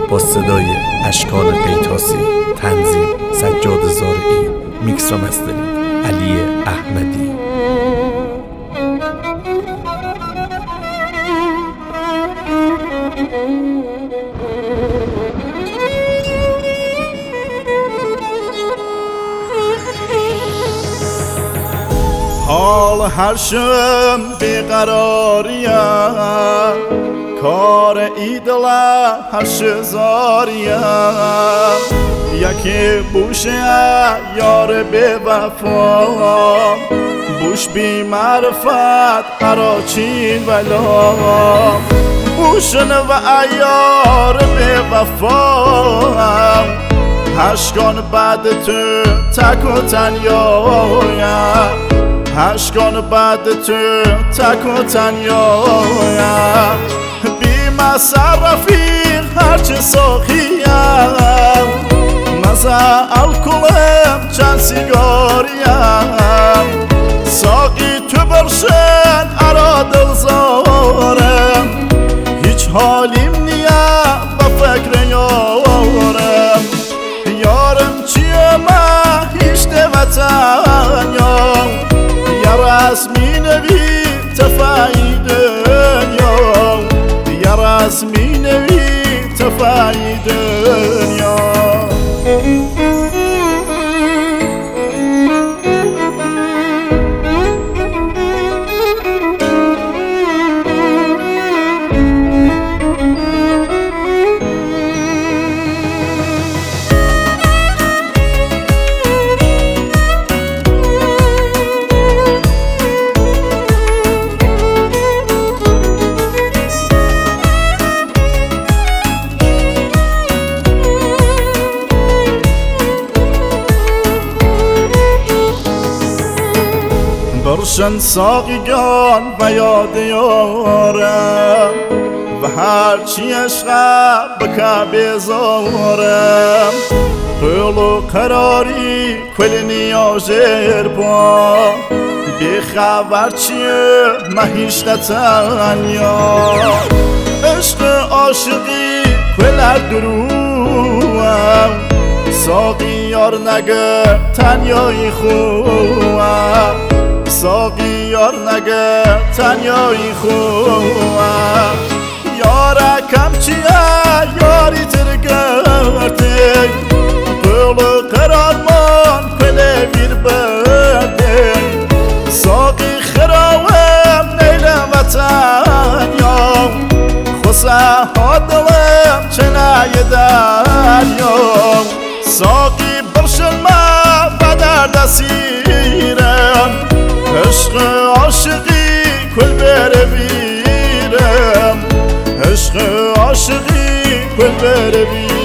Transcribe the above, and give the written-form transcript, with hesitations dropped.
با صدای اشکان قیتاسی، تنظیم سجاد زارعی، میکس و مسترینگ علی احمدی. حال هر شم بیقراریم، کار ایدلا هر شزاریم. یکی بوشه یار به وفا، بوش بی معرفت هراچین ولا. بوشن و ایار به وفا، هشکان بعد تو تک و تنیایم. هشکان بعد تو تک و تنیایم. بی مصرفی هرچه ساخیم، مزه الکلم چند سیگاریم. ساقی تو برشن ارا دلزارم، هیچ حالیم نیه و فکر یارم. یارم چیه من هیچ دوتن یام، یا رسمی نوی تفایی دنیا، یا رسمی نوی تفایی دنیا. برشن ساقیگان و یاد یارم، و هرچی عشقم بکه بیزارم. قول و قراری کل نیازر با، بی خبر چیه مهیش نتنیا. عشق عاشقی کل دروم، ساقی یار نگه تنیایی خوام. ساقی یار نگه تنیایی خوام. یاره کم چیه یاری ترگرده، قول قرار من کله ویر برده. ساقی خراوم نیلم و تنیام، خوصه ها دلم چنه دنیام. ساقی برشن من و دردسیرم، عشق عاشقی کل بره ویرم. عشق عاشقی کل بره ویرم.